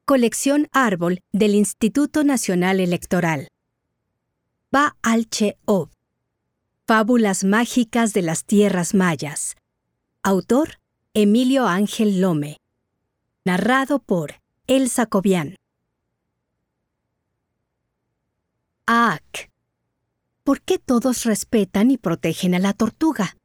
Colección Árbol del Instituto Nacional Electoral. Baal She'ov. Fábulas mágicas de las tierras mayas. Autor: Emilio Ángel Lome. Narrado por Elsa Cobian. Aak. ¿Por qué todos respetan y protegen a la tortuga?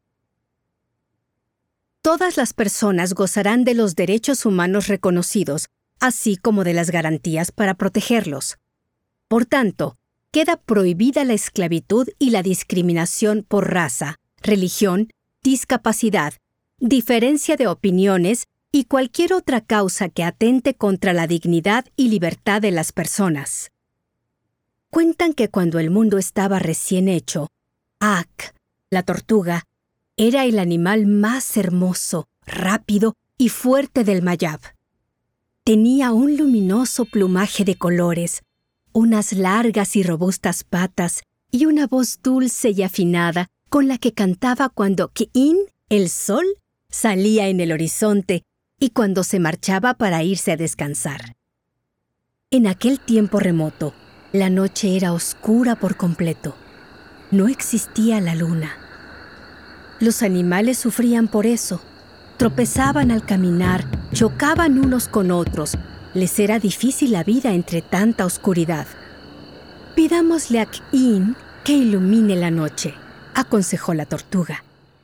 Todas las personas gozarán de los derechos humanos reconocidos, así como de las garantías para protegerlos. Por tanto, queda prohibida la esclavitud y la discriminación por raza, religión, discapacidad, diferencia de opiniones y cualquier otra causa que atente contra la dignidad y libertad de las personas. Cuentan que cuando el mundo estaba recién hecho, Aak, la tortuga, era el animal más hermoso, rápido y fuerte del Mayab. Tenía un luminoso plumaje de colores, unas largas y robustas patas y una voz dulce y afinada con la que cantaba cuando K'in, el sol, salía en el horizonte y cuando se marchaba para irse a descansar. En aquel tiempo remoto, la noche era oscura por completo. No existía la luna. Los animales sufrían por eso. Tropezaban al caminar, chocaban unos con otros. Les era difícil la vida entre tanta oscuridad. «Pidámosle a K'in que ilumine la noche», aconsejó la tortuga.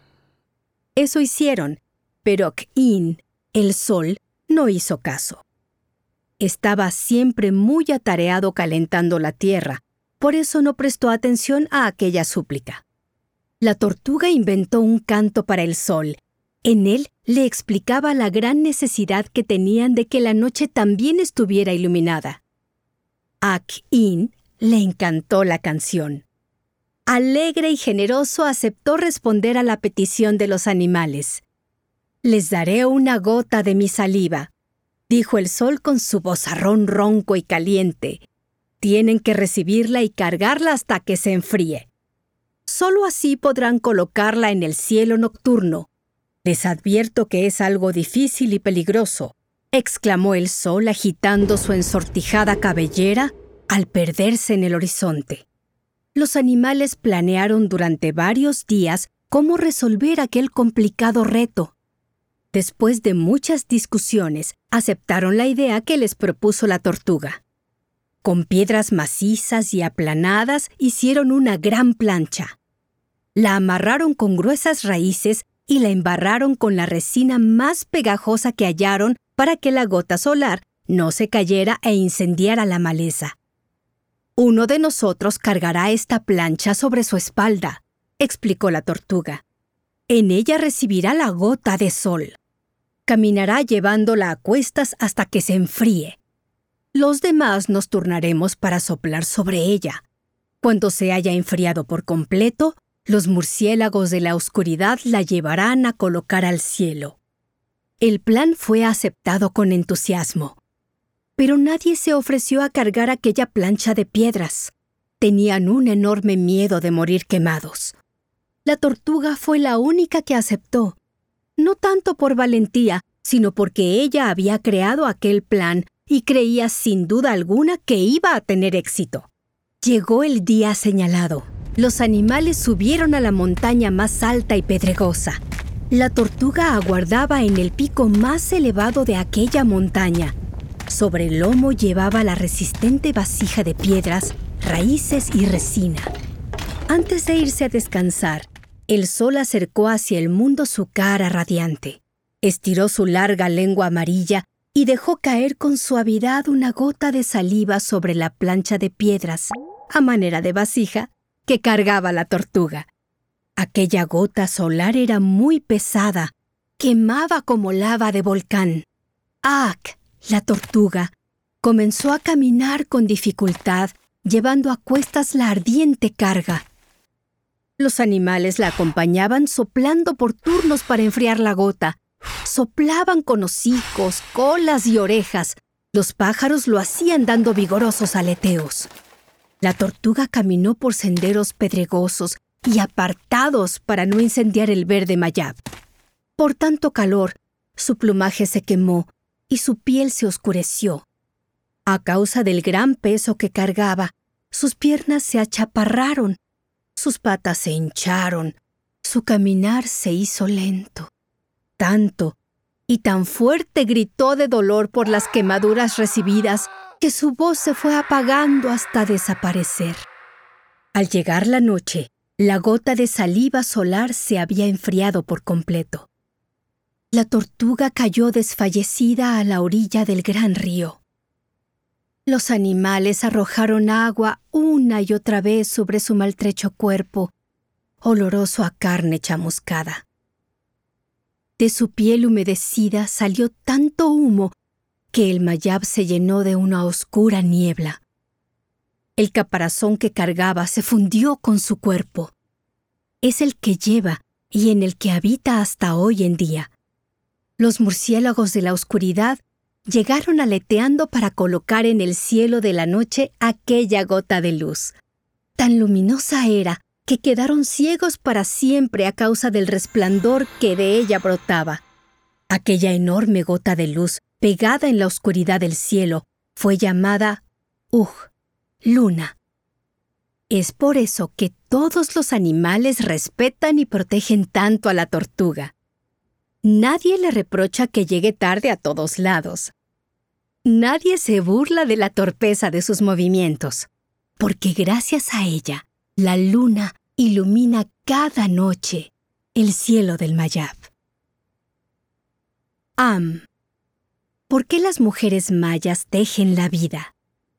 Eso hicieron, pero K'in, el sol, no hizo caso. Estaba siempre muy atareado calentando la tierra, por eso no prestó atención a aquella súplica. La tortuga inventó un canto para el sol. En él le explicaba la gran necesidad que tenían de que la noche también estuviera iluminada. A K'in le encantó la canción. Alegre y generoso aceptó responder a la petición de los animales. «Les daré una gota de mi saliva», dijo el sol con su vozarrón ronco y caliente. «Tienen que recibirla y cargarla hasta que se enfríe. Solo así podrán colocarla en el cielo nocturno. Les advierto que es algo difícil y peligroso», exclamó el sol agitando su ensortijada cabellera al perderse en el horizonte. Los animales planearon durante varios días cómo resolver aquel complicado reto. Después de muchas discusiones, aceptaron la idea que les propuso la tortuga. Con piedras macizas y aplanadas hicieron una gran plancha. La amarraron con gruesas raíces y la embarraron con la resina más pegajosa que hallaron para que la gota solar no se cayera e incendiara la maleza. «Uno de nosotros cargará esta plancha sobre su espalda», explicó la tortuga. «En ella recibirá la gota de sol. Caminará llevándola a cuestas hasta que se enfríe. Los demás nos turnaremos para soplar sobre ella. Cuando se haya enfriado por completo, los murciélagos de la oscuridad la llevarán a colocar al cielo». El plan fue aceptado con entusiasmo. Pero nadie se ofreció a cargar aquella plancha de piedras. Tenían un enorme miedo de morir quemados. La tortuga fue la única que aceptó, no tanto por valentía, sino porque ella había creado aquel plan y creía sin duda alguna que iba a tener éxito. Llegó el día señalado. Los animales subieron a la montaña más alta y pedregosa. La tortuga aguardaba en el pico más elevado de aquella montaña. Sobre el lomo llevaba la resistente vasija de piedras, raíces y resina. Antes de irse a descansar, el sol acercó hacia el mundo su cara radiante. Estiró su larga lengua amarilla y dejó caer con suavidad una gota de saliva sobre la plancha de piedras, a manera de vasija, que cargaba la tortuga. Aquella gota solar era muy pesada, quemaba como lava de volcán. Aak, la tortuga, comenzó a caminar con dificultad, llevando a cuestas la ardiente carga. Los animales la acompañaban soplando por turnos para enfriar la gota. Soplaban con hocicos, colas y orejas. Los pájaros lo hacían dando vigorosos aleteos. La tortuga caminó por senderos pedregosos y apartados para no incendiar el verde Mayab. Por tanto calor, su plumaje se quemó y su piel se oscureció. A causa del gran peso que cargaba, sus piernas se achaparraron, sus patas se hincharon, su caminar se hizo lento. Tanto y tan fuerte gritó de dolor por las quemaduras recibidas que su voz se fue apagando hasta desaparecer. Al llegar la noche, la gota de saliva solar se había enfriado por completo. La tortuga cayó desfallecida a la orilla del gran río. Los animales arrojaron agua una y otra vez sobre su maltrecho cuerpo, oloroso a carne chamuscada. De su piel humedecida salió tanto humo que el mayab se llenó de una oscura niebla. El caparazón que cargaba se fundió con su cuerpo. Es el que lleva y en el que habita hasta hoy en día. Los murciélagos de la oscuridad llegaron aleteando para colocar en el cielo de la noche aquella gota de luz. Tan luminosa era que quedaron ciegos para siempre a causa del resplandor que de ella brotaba. Aquella enorme gota de luz, pegada en la oscuridad del cielo, fue llamada Luna. Es por eso que todos los animales respetan y protegen tanto a la tortuga. Nadie le reprocha que llegue tarde a todos lados. Nadie se burla de la torpeza de sus movimientos, porque gracias a ella, la luna ilumina cada noche el cielo del mayab. ¿Por qué las mujeres mayas tejen la vida?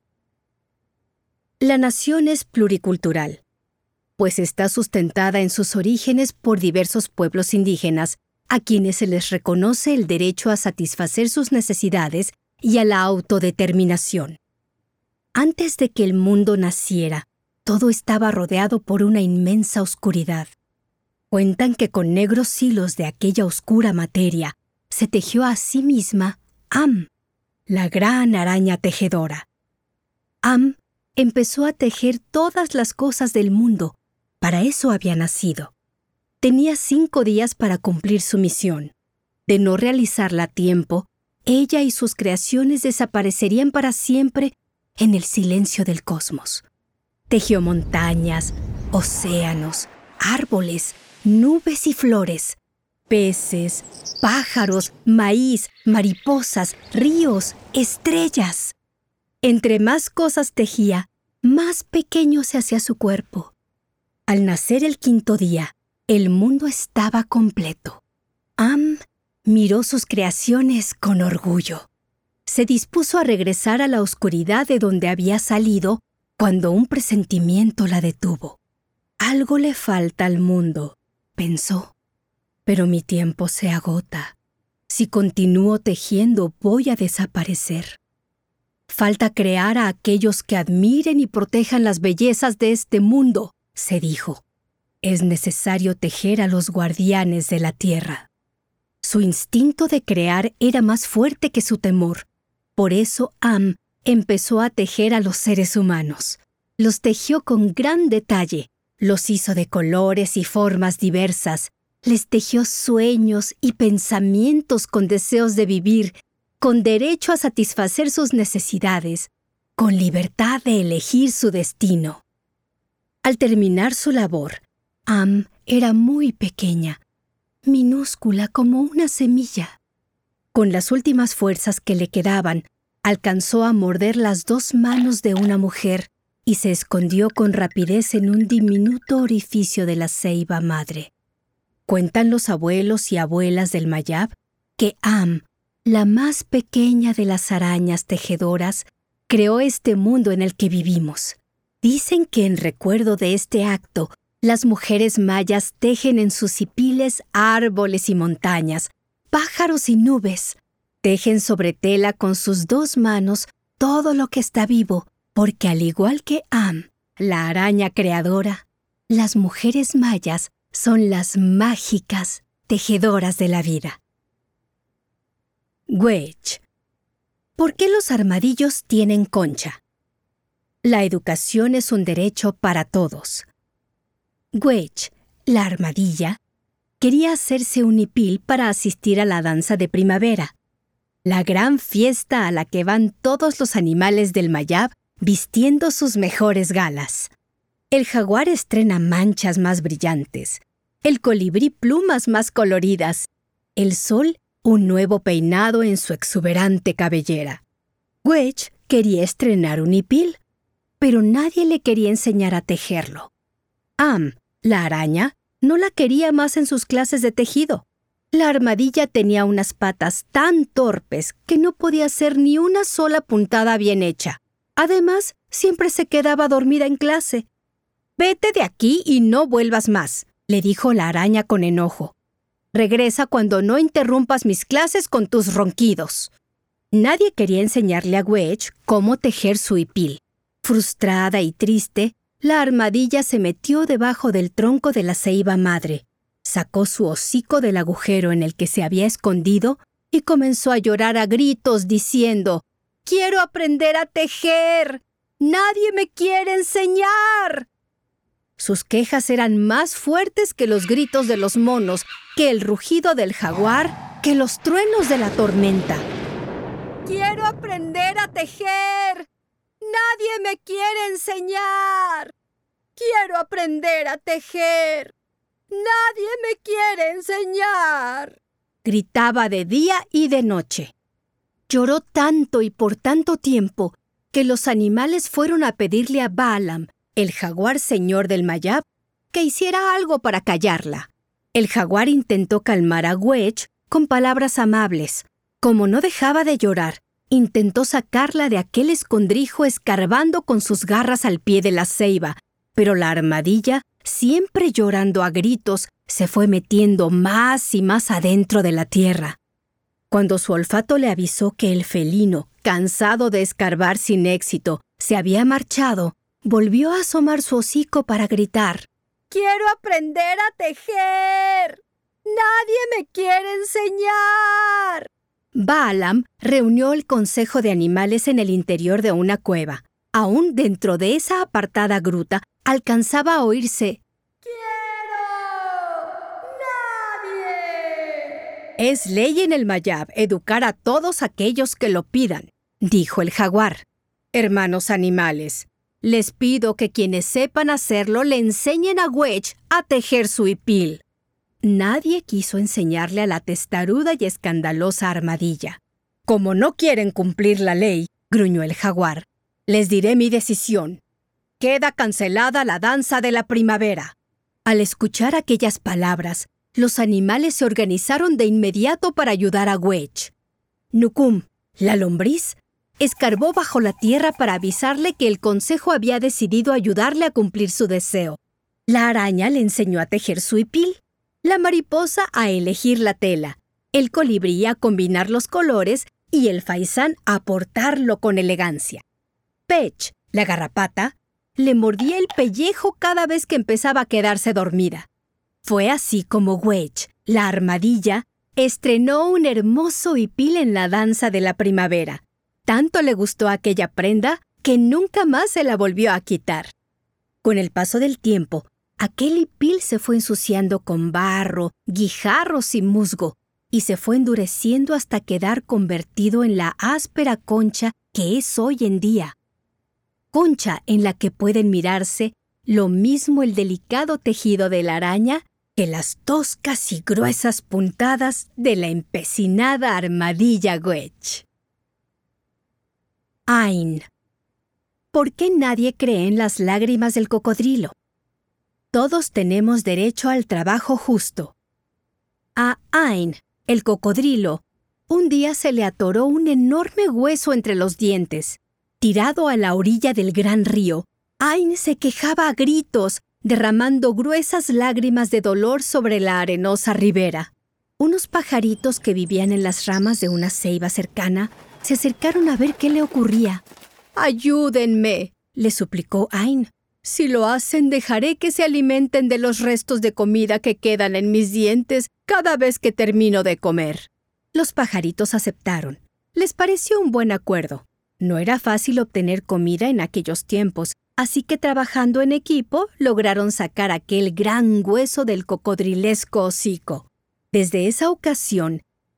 La nación es pluricultural, pues está sustentada en sus orígenes por diversos pueblos indígenas a quienes se les reconoce el derecho a satisfacer sus necesidades y a la autodeterminación. Antes de que el mundo naciera, todo estaba rodeado por una inmensa oscuridad. Cuentan que con negros hilos de aquella oscura materia se tejió a sí misma la gran araña tejedora. Empezó a tejer todas las cosas del mundo. Para eso había nacido. Tenía 5 días para cumplir su misión. De no realizarla a tiempo, ella y sus creaciones desaparecerían para siempre en el silencio del cosmos. Tejió montañas, océanos, árboles, nubes y flores, peces, pájaros, maíz, mariposas, ríos, estrellas. Entre más cosas tejía, más pequeño se hacía su cuerpo. Al nacer el 5.º día, el mundo estaba completo. Miró sus creaciones con orgullo. Se dispuso a regresar a la oscuridad de donde había salido cuando un presentimiento la detuvo. Algo le falta al mundo, pensó. Pero mi tiempo se agota. Si continúo tejiendo, voy a desaparecer. Falta crear a aquellos que admiren y protejan las bellezas de este mundo, se dijo. Es necesario tejer a los guardianes de la tierra. Su instinto de crear era más fuerte que su temor. Por eso empezó a tejer a los seres humanos. Los tejió con gran detalle. Los hizo de colores y formas diversas. Les tejió sueños y pensamientos con deseos de vivir, con derecho a satisfacer sus necesidades, con libertad de elegir su destino. Al terminar su labor, era muy pequeña, minúscula como una semilla. Con las últimas fuerzas que le quedaban, alcanzó a morder las 2 manos de una mujer y se escondió con rapidez en un diminuto orificio de la ceiba madre. Cuentan los abuelos y abuelas del mayab que la más pequeña de las arañas tejedoras, creó este mundo en el que vivimos. Dicen que en recuerdo de este acto, las mujeres mayas tejen en sus hipiles árboles y montañas, pájaros y nubes. Tejen sobre tela con sus 2 manos todo lo que está vivo, porque al igual que la araña creadora, las mujeres mayas son las mágicas tejedoras de la vida. Wedge. ¿Por qué los armadillos tienen concha? La educación es un derecho para todos. Wedge, la armadilla, quería hacerse un hipil para asistir a la danza de primavera. la gran fiesta a la que van todos los animales del Mayab vistiendo sus mejores galas. El jaguar estrena manchas más brillantes, el colibrí plumas más coloridas, el sol un nuevo peinado en su exuberante cabellera. Wedge quería estrenar un hipil, pero nadie le quería enseñar a tejerlo. Am, la araña, no la quería más en sus clases de tejido. La armadilla tenía unas patas tan torpes que no podía hacer ni una sola puntada bien hecha. Además, siempre se quedaba dormida en clase. «Vete de aquí y no vuelvas más», le dijo la araña con enojo. «Regresa cuando no interrumpas mis clases con tus ronquidos». Nadie quería enseñarle a Wedge cómo tejer su hipil. Frustrada y triste, la armadilla se metió debajo del tronco de la ceiba madre, sacó su hocico del agujero en el que se había escondido y comenzó a llorar a gritos diciendo: «¡Quiero aprender a tejer! ¡Nadie me quiere enseñar!». Sus quejas eran más fuertes que los gritos de los monos, que el rugido del jaguar, que los truenos de la tormenta. «¡Quiero aprender a tejer! ¡Nadie me quiere enseñar! ¡Quiero aprender a tejer! ¡Nadie me quiere enseñar!», gritaba de día y de noche. Lloró tanto y por tanto tiempo que los animales fueron a pedirle a Balaam, el jaguar señor del Mayab, que hiciera algo para callarla. El jaguar intentó calmar a Wedge con palabras amables. Como no dejaba de llorar, intentó sacarla de aquel escondrijo escarbando con sus garras al pie de la ceiba, pero la armadilla, siempre llorando a gritos, se fue metiendo más y más adentro de la tierra. Cuando su olfato le avisó que el felino, cansado de escarbar sin éxito, se había marchado, volvió a asomar su hocico para gritar: «¡Quiero aprender a tejer! ¡Nadie me quiere enseñar!». Balaam reunió el consejo de animales en el interior de una cueva. Aún dentro de esa apartada gruta alcanzaba a oírse: «¡Quiero! ¡Nadie!». «Es ley en el Mayab educar a todos aquellos que lo pidan», dijo el jaguar. «Hermanos animales, les pido que quienes sepan hacerlo le enseñen a Wedge a tejer su hipil». Nadie quiso enseñarle a la testaruda y escandalosa armadilla. «Como no quieren cumplir la ley», gruñó el jaguar, «les diré mi decisión. Queda cancelada la danza de la primavera». Al escuchar aquellas palabras, los animales se organizaron de inmediato para ayudar a Wedge. Nukum, la lombriz, escarbó bajo la tierra para avisarle que el consejo había decidido ayudarle a cumplir su deseo. La araña le enseñó a tejer su hipil, la mariposa a elegir la tela, el colibrí a combinar los colores y el faisán a portarlo con elegancia. Pech, la garrapata, le mordía el pellejo cada vez que empezaba a quedarse dormida. Fue así como Wedge, la armadilla, estrenó un hermoso hipil en la danza de la primavera. Tanto le gustó aquella prenda que nunca más se la volvió a quitar. Con el paso del tiempo, aquel hipil se fue ensuciando con barro, guijarros y musgo, y se fue endureciendo hasta quedar convertido en la áspera concha que es hoy en día. Concha en la que pueden mirarse lo mismo el delicado tejido de la araña que las toscas y gruesas puntadas de la empecinada armadilla Wedge. Ain. ¿Por qué nadie cree en las lágrimas del cocodrilo? Todos tenemos derecho al trabajo justo. A Ain, el cocodrilo, un día se le atoró un enorme hueso entre los dientes. Tirado a la orilla del gran río, Ain se quejaba a gritos, derramando gruesas lágrimas de dolor sobre la arenosa ribera. Unos pajaritos que vivían en las ramas de una ceiba cercana se acercaron a ver qué le ocurría. «Ayúdenme», le suplicó Ain. «Si lo hacen, dejaré que se alimenten de los restos de comida que quedan en mis dientes cada vez que termino de comer». Los pajaritos aceptaron. Les pareció un buen acuerdo. No era fácil obtener comida en aquellos tiempos, así que trabajando en equipo lograron sacar aquel gran hueso del cocodrilesco hocico. Desde esa ocasión,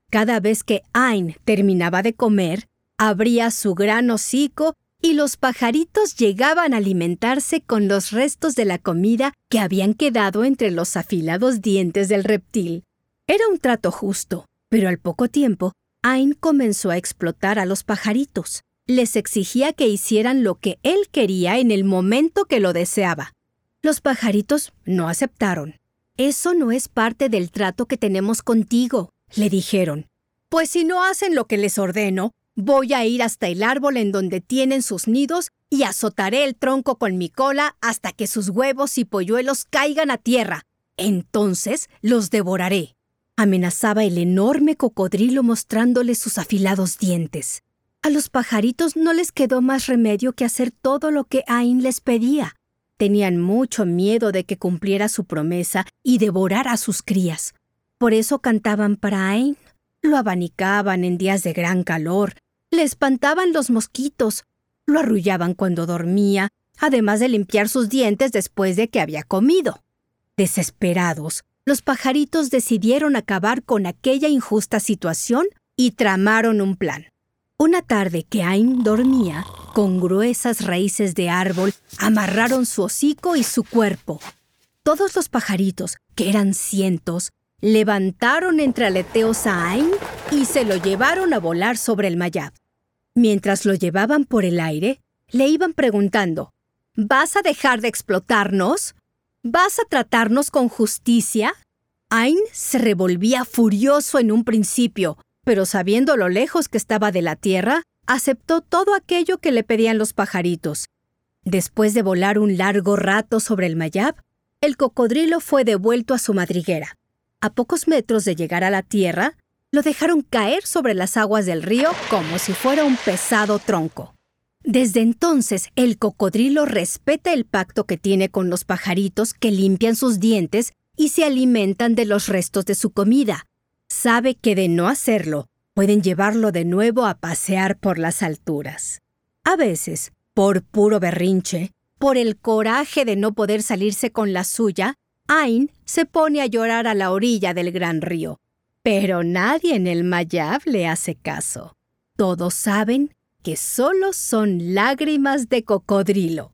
Cada vez que Ain terminaba de comer, abría su gran hocico y los pajaritos llegaban a alimentarse con los restos de la comida que habían quedado entre los afilados dientes del reptil. Era un trato justo, pero al poco tiempo, Ain comenzó a explotar a los pajaritos. Les exigía que hicieran lo que él quería en el momento que lo deseaba. Los pajaritos no aceptaron. «Eso no es parte del trato que tenemos contigo», le dijeron. «Pues si no hacen lo que les ordeno, voy a ir hasta el árbol en donde tienen sus nidos y azotaré el tronco con mi cola hasta que sus huevos y polluelos caigan a tierra. Entonces los devoraré», amenazaba el enorme cocodrilo mostrándoles sus afilados dientes. A los pajaritos no les quedó más remedio que hacer todo lo que Ain les pedía. Tenían mucho miedo de que cumpliera su promesa y devorara a sus crías. Por eso cantaban para Ain. Lo abanicaban en días de gran calor, le espantaban los mosquitos, lo arrullaban cuando dormía, además de limpiar sus dientes después de que había comido. Desesperados, los pajaritos decidieron acabar con aquella injusta situación y tramaron un plan. Una tarde que Ain dormía, con gruesas raíces de árbol, amarraron su hocico y su cuerpo. Todos los pajaritos, que eran cientos, levantaron entre aleteos a Ain y se lo llevaron a volar sobre el mayab. Mientras lo llevaban por el aire, le iban preguntando, «¿Vas a dejar de explotarnos? ¿Vas a tratarnos con justicia?» Ain se revolvía furioso en un principio, pero sabiendo lo lejos que estaba de la tierra, aceptó todo aquello que le pedían los pajaritos. Después de volar un largo rato sobre el mayab, el cocodrilo fue devuelto a su madriguera. A pocos metros de llegar a la tierra, lo dejaron caer sobre las aguas del río como si fuera un pesado tronco. Desde entonces, el cocodrilo respeta el pacto que tiene con los pajaritos que limpian sus dientes y se alimentan de los restos de su comida. Sabe que de no hacerlo, pueden llevarlo de nuevo a pasear por las alturas. A veces, por puro berrinche, por el coraje de no poder salirse con la suya, Ain se pone a llorar a la orilla del gran río. Pero nadie en el mayab le hace caso. Todos saben que solo son lágrimas de cocodrilo.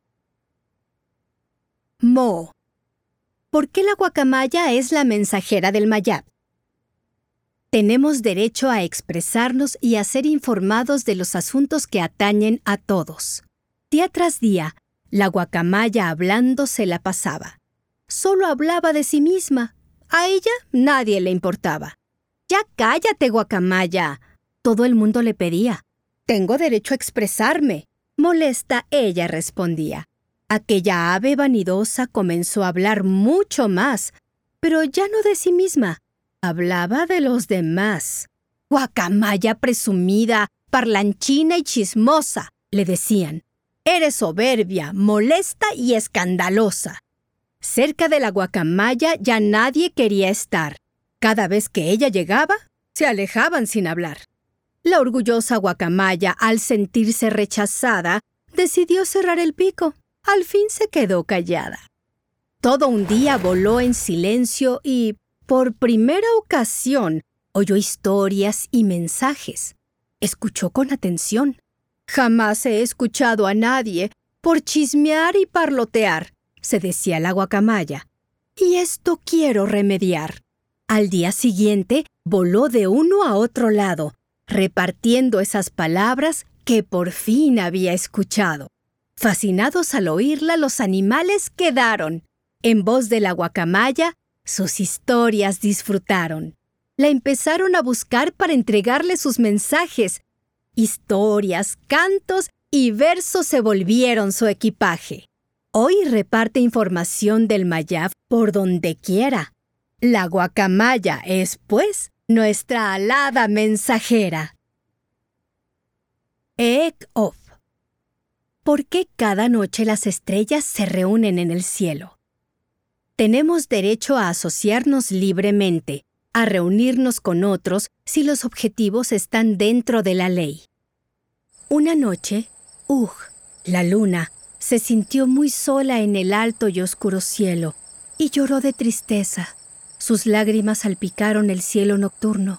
Mo. ¿Por qué la guacamaya es la mensajera del mayab? Tenemos derecho a expresarnos y a ser informados de los asuntos que atañen a todos. Día tras día, la guacamaya hablando se la pasaba. Solo hablaba de sí misma. A ella nadie le importaba. «Ya cállate, guacamaya», todo el mundo le pedía. «Tengo derecho a expresarme», molesta ella respondía. Aquella ave vanidosa comenzó a hablar mucho más, pero ya no de sí misma. Hablaba de los demás. «Guacamaya presumida, parlanchina y chismosa», le decían. «Eres soberbia, molesta y escandalosa». Cerca de la guacamaya ya nadie quería estar. Cada vez que ella llegaba, se alejaban sin hablar. La orgullosa guacamaya, al sentirse rechazada, decidió cerrar el pico. Al fin se quedó callada. Todo un día voló en silencio y, por primera ocasión, oyó historias y mensajes. Escuchó con atención. «Jamás he escuchado a nadie por chismear y parlotear», se decía la guacamaya. «Y esto quiero remediar». Al día siguiente, voló de uno a otro lado, repartiendo esas palabras que por fin había escuchado. Fascinados al oírla, los animales quedaron. En voz de la guacamaya, sus historias disfrutaron. La empezaron a buscar para entregarle sus mensajes. Historias, cantos y versos se volvieron su equipaje. Hoy reparte información del mayab por donde quiera. La guacamaya es, pues, nuestra alada mensajera. Ek-Of. ¿Por qué cada noche las estrellas se reúnen en el cielo? Tenemos derecho a asociarnos libremente, a reunirnos con otros si los objetivos están dentro de la ley. Una noche, la luna, se sintió muy sola en el alto y oscuro cielo y lloró de tristeza. Sus lágrimas salpicaron el cielo nocturno.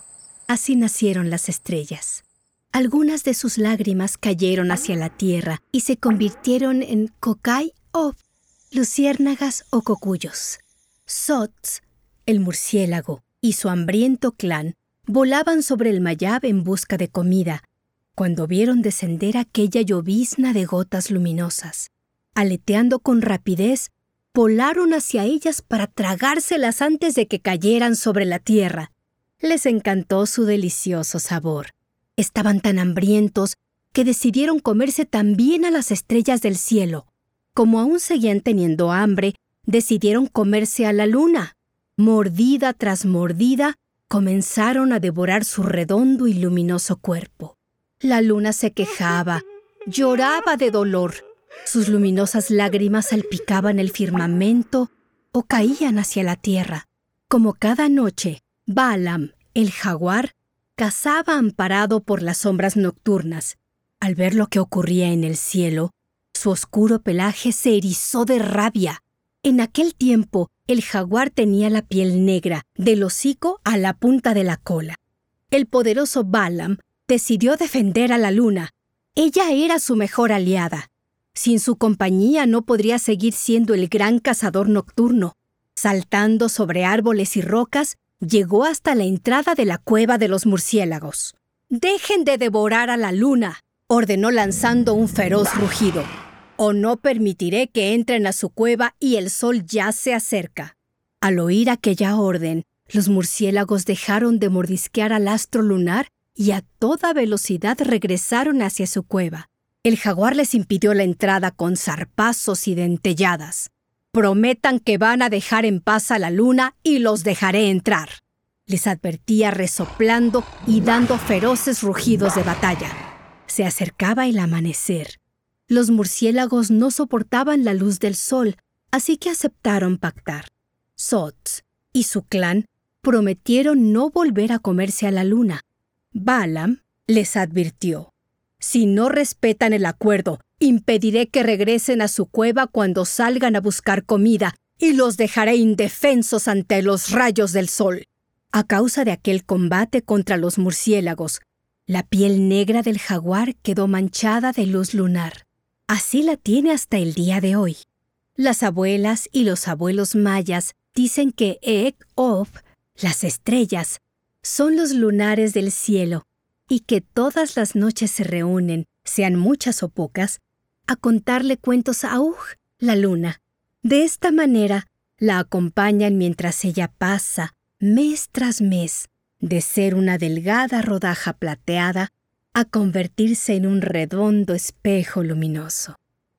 Así nacieron las estrellas. Algunas de sus lágrimas cayeron hacia la tierra y se convirtieron en cocay o luciérnagas o cocuyos. Sots, el murciélago, y su hambriento clan volaban sobre el mayab en busca de comida, cuando vieron descender aquella llovizna de gotas luminosas. Aleteando con rapidez, volaron hacia ellas para tragárselas antes de que cayeran sobre la tierra. Les encantó su delicioso sabor. Estaban tan hambrientos que decidieron comerse también a las estrellas del cielo. Como aún seguían teniendo hambre, decidieron comerse a la luna. Mordida tras mordida, comenzaron a devorar su redondo y luminoso cuerpo. La luna se quejaba, lloraba de dolor. Sus luminosas lágrimas salpicaban el firmamento o caían hacia la tierra. Como cada noche, Balaam, el jaguar, cazaba amparado por las sombras nocturnas. Al ver lo que ocurría en el cielo, su oscuro pelaje se erizó de rabia. En aquel tiempo, el jaguar tenía la piel negra, del hocico a la punta de la cola. El poderoso Balaam decidió defender a la luna. Ella era su mejor aliada. Sin su compañía no podría seguir siendo el gran cazador nocturno. Saltando sobre árboles y rocas, llegó hasta la entrada de la cueva de los murciélagos. «Dejen de devorar a la luna», ordenó lanzando un feroz rugido. «O no permitiré que entren a su cueva y el sol ya se acerca». Al oír aquella orden, los murciélagos dejaron de mordisquear al astro lunar y a toda velocidad regresaron hacia su cueva. El jaguar les impidió la entrada con zarpazos y dentelladas. «Prometan que van a dejar en paz a la luna y los dejaré entrar», les advertía resoplando y dando feroces rugidos de batalla. Se acercaba el amanecer. Los murciélagos no soportaban la luz del sol, así que aceptaron pactar. Sots y su clan prometieron no volver a comerse a la luna. Balaam les advirtió: «Si no respetan el acuerdo, impediré que regresen a su cueva cuando salgan a buscar comida y los dejaré indefensos ante los rayos del sol». A causa de aquel combate contra los murciélagos, la piel negra del jaguar quedó manchada de luz lunar. Así la tiene hasta el día de hoy. Las abuelas y los abuelos mayas dicen que Ek-Ob, las estrellas, son los lunares del cielo y que todas las noches se reúnen, sean muchas o pocas, a contarle cuentos a Ug, la luna. De esta manera, la acompañan mientras ella pasa, mes tras mes, de ser una delgada rodaja plateada a convertirse en un redondo espejo luminoso.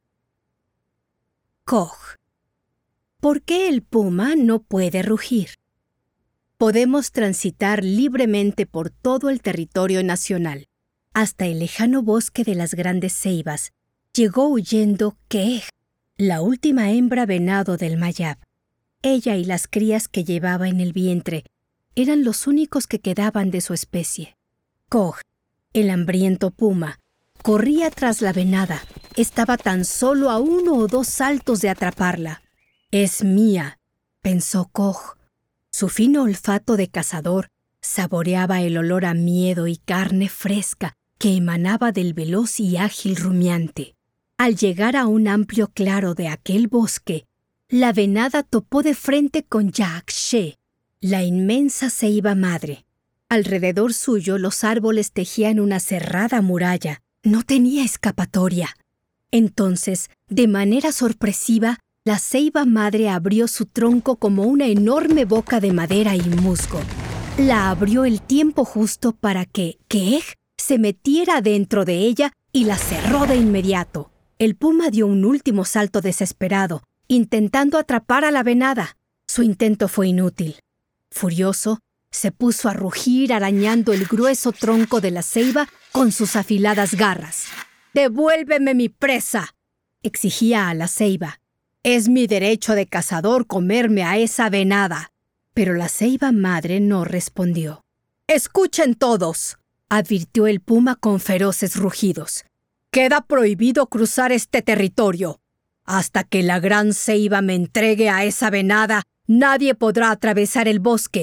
Koj. ¿Por qué el puma no puede rugir? Podemos transitar libremente por todo el territorio nacional. Hasta el lejano bosque de las grandes ceibas llegó huyendo Kej, la última hembra venado del mayab. Ella y las crías que llevaba en el vientre eran los únicos que quedaban de su especie. Koj, el hambriento puma, corría tras la venada. Estaba tan solo a 1 o 2 saltos de atraparla. «Es mía», pensó Koj. Su fino olfato de cazador saboreaba el olor a miedo y carne fresca que emanaba del veloz y ágil rumiante. Al llegar a un amplio claro de aquel bosque, la venada topó de frente con Yaak-She, la inmensa ceiba madre. Alrededor suyo los árboles tejían una cerrada muralla. No tenía escapatoria. Entonces, de manera sorpresiva, la ceiba madre abrió su tronco como una enorme boca de madera y musgo. La abrió el tiempo justo para que Kej se metiera dentro de ella y la cerró de inmediato. El puma dio un último salto desesperado, intentando atrapar a la venada. Su intento fue inútil. Furioso, se puso a rugir arañando el grueso tronco de la ceiba con sus afiladas garras. «¡Devuélveme mi presa!», exigía a la ceiba. «Es mi derecho de cazador comerme a esa venada». Pero la ceiba madre no respondió. «Escuchen todos», advirtió el puma con feroces rugidos. «Queda prohibido cruzar este territorio. Hasta que la gran ceiba me entregue a esa venada, nadie podrá atravesar el bosque.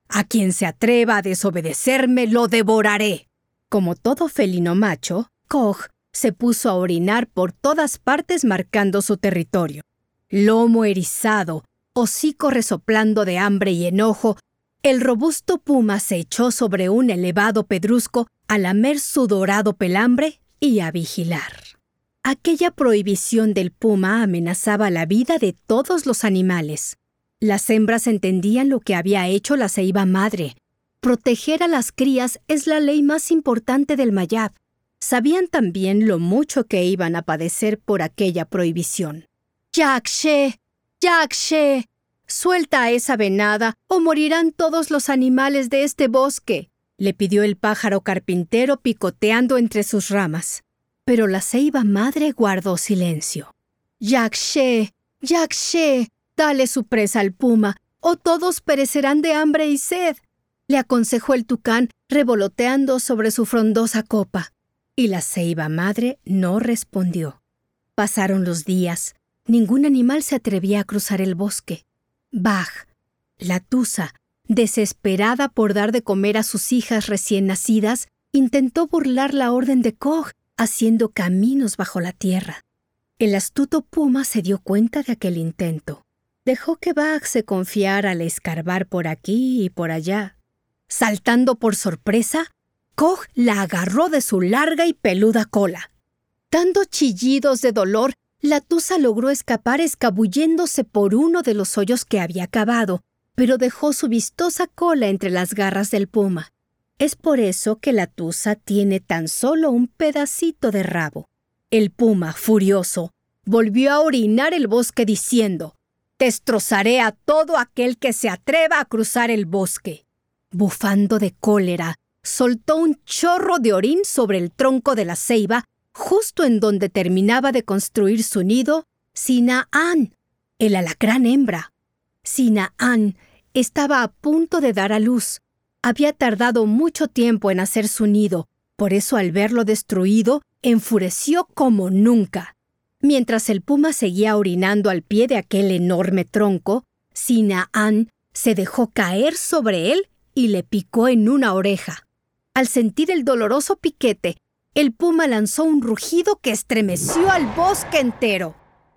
A quien se atreva a desobedecerme, lo devoraré. Como todo felino macho, Koj se puso a orinar por todas partes marcando su territorio. Lomo erizado, hocico resoplando de hambre y enojo, el robusto puma se echó sobre un elevado pedrusco a lamer su dorado pelambre y a vigilar. Aquella prohibición del puma amenazaba la vida de todos los animales. Las hembras entendían lo que había hecho la ceiba madre. Proteger a las crías es la ley más importante del Mayab. Sabían también lo mucho que iban a padecer por aquella prohibición. «Yakshe, Yakshe, suelta a esa venada o morirán todos los animales de este bosque», le pidió el pájaro carpintero picoteando entre sus ramas. Pero la ceiba madre guardó silencio. «Yakshe, Yakshe, dale su presa al puma, o todos perecerán de hambre y sed», le aconsejó el tucán revoloteando sobre su frondosa copa. Y la ceiba madre no respondió. Pasaron los días. Ningún animal se atrevía a cruzar el bosque. Baj, la tusa, desesperada por dar de comer a sus hijas recién nacidas, intentó burlar la orden de Koj, haciendo caminos bajo la tierra. El astuto puma se dio cuenta de aquel intento. Dejó que Baj se confiara al escarbar por aquí y por allá. Saltando por sorpresa, Koj la agarró de su larga y peluda cola. Dando chillidos de dolor, la tusa logró escapar escabulléndose por uno de los hoyos que había cavado, pero dejó su vistosa cola entre las garras del puma. Es por eso que la tusa tiene tan solo un pedacito de rabo. El puma, furioso, volvió a orinar el bosque diciendo: «Destrozaré a todo aquel que se atreva a cruzar el bosque». Bufando de cólera, soltó un chorro de orín sobre el tronco de la ceiba, justo en donde terminaba de construir su nido Sina'an, el alacrán hembra. Sina'an estaba a punto de dar a luz. Había tardado mucho tiempo en hacer su nido, por eso al verlo destruido, enfureció como nunca. Mientras el puma seguía orinando al pie de aquel enorme tronco, Sina'an se dejó caer sobre él y le picó en una oreja. Al sentir el doloroso piquete, el puma lanzó un rugido que estremeció al bosque entero.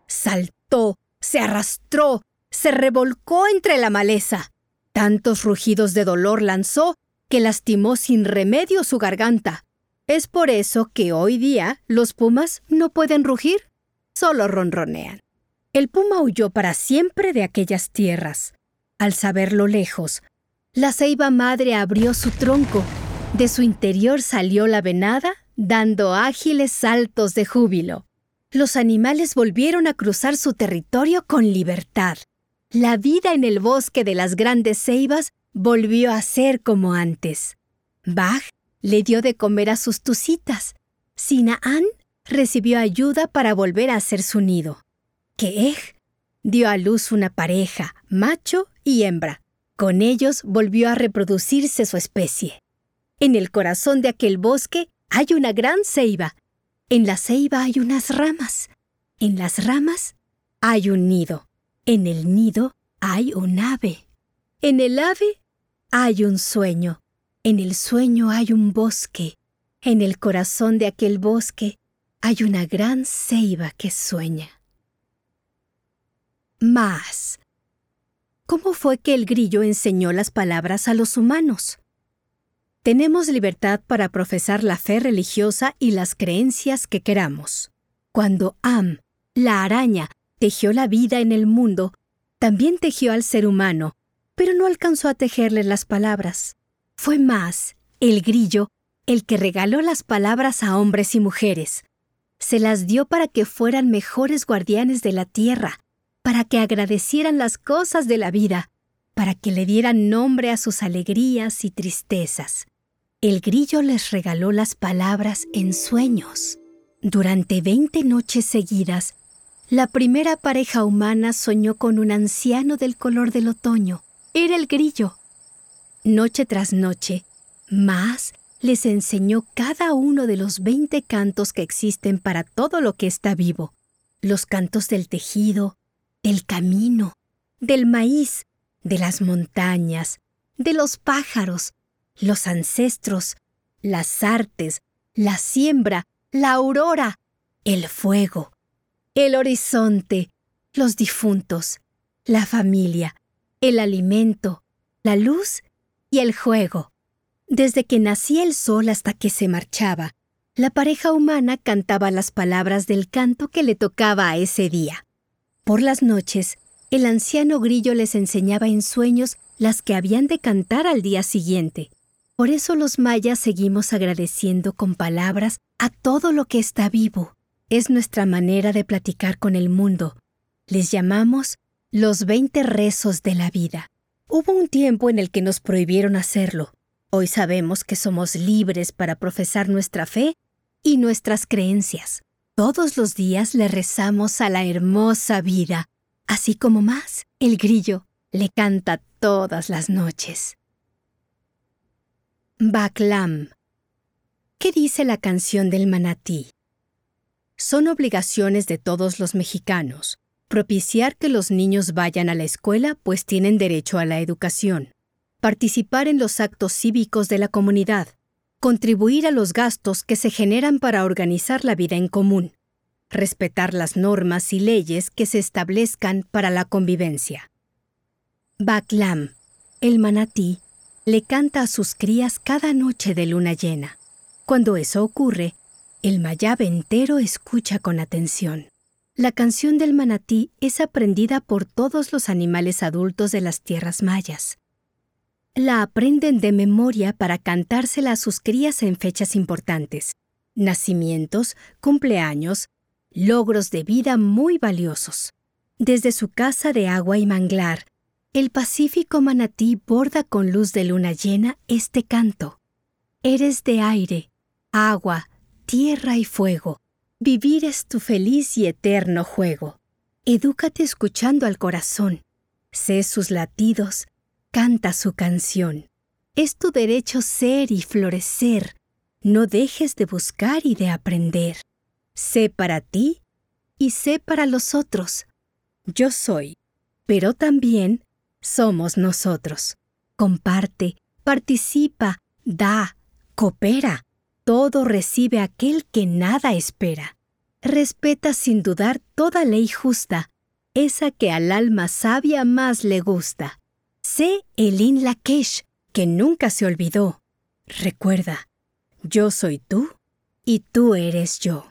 Saltó, se arrastró, se revolcó entre la maleza. Tantos rugidos de dolor lanzó que lastimó sin remedio su garganta. Es por eso que hoy día los pumas no pueden rugir, solo ronronean. El puma huyó para siempre de aquellas tierras. Al saberlo lejos, la ceiba madre abrió su tronco. De su interior salió la venada, dando ágiles saltos de júbilo. Los animales volvieron a cruzar su territorio con libertad. La vida en el bosque de las grandes ceibas volvió a ser como antes. Baj le dio de comer a sus tusitas. Sina'an recibió ayuda para volver a hacer su nido. Keej dio a luz una pareja, macho y hembra. Con ellos volvió a reproducirse su especie. En el corazón de aquel bosque hay una gran ceiba. En la ceiba hay unas ramas. En las ramas hay un nido. En el nido hay un ave. En el ave hay un sueño. En el sueño hay un bosque. En el corazón de aquel bosque hay una gran ceiba que sueña. Más. ¿Cómo fue que el grillo enseñó las palabras a los humanos? Tenemos libertad para profesar la fe religiosa y las creencias que queramos. Cuando Am, la araña, tejió la vida en el mundo, también tejió al ser humano, pero no alcanzó a tejerle las palabras. Fue más, el grillo, el que regaló las palabras a hombres y mujeres. Se las dio para que fueran mejores guardianes de la tierra, para que agradecieran las cosas de la vida, para que le dieran nombre a sus alegrías y tristezas. El grillo les regaló las palabras en sueños. Durante 20 noches seguidas, la primera pareja humana soñó con un anciano del color del otoño. Era el grillo. Noche tras noche, Más les enseñó cada uno de los 20 cantos que existen para todo lo que está vivo. Los cantos del tejido, del camino, del maíz, de las montañas, de los pájaros, los ancestros, las artes, la siembra, la aurora, el fuego, el horizonte, los difuntos, la familia, el alimento, la luz y el juego. Desde que nacía el sol hasta que se marchaba, la pareja humana cantaba las palabras del canto que le tocaba a ese día. Por las noches, el anciano grillo les enseñaba en sueños las que habían de cantar al día siguiente. Por eso los mayas seguimos agradeciendo con palabras a todo lo que está vivo. Es nuestra manera de platicar con el mundo. Les llamamos los 20 rezos de la vida. Hubo un tiempo en el que nos prohibieron hacerlo. Hoy sabemos que somos libres para profesar nuestra fe y nuestras creencias. Todos los días le rezamos a la hermosa vida, así como más, el grillo le canta todas las noches. Baclam. ¿Qué dice la canción del manatí? Son obligaciones de todos los mexicanos propiciar que los niños vayan a la escuela, pues tienen derecho a la educación, participar en los actos cívicos de la comunidad, contribuir a los gastos que se generan para organizar la vida en común, respetar las normas y leyes que se establezcan para la convivencia. Baclam, el manatí, le canta a sus crías cada noche de luna llena. Cuando eso ocurre, el mayab entero escucha con atención. La canción del manatí es aprendida por todos los animales adultos de las tierras mayas. La aprenden de memoria para cantársela a sus crías en fechas importantes, nacimientos, cumpleaños, logros de vida muy valiosos. Desde su casa de agua y manglar, el pacífico manatí borda con luz de luna llena este canto. Eres de aire, agua, tierra y fuego. Vivir es tu feliz y eterno juego. Edúcate escuchando al corazón. Sé sus latidos, canta su canción. Es tu derecho ser y florecer. No dejes de buscar y de aprender. Sé para ti y sé para los otros. Yo soy, pero también somos nosotros. Comparte, participa, da, coopera. Todo recibe aquel que nada espera. Respeta sin dudar toda ley justa, esa que al alma sabia más le gusta. Sé Elin Lakesh, que nunca se olvidó. Recuerda, yo soy tú y tú eres yo.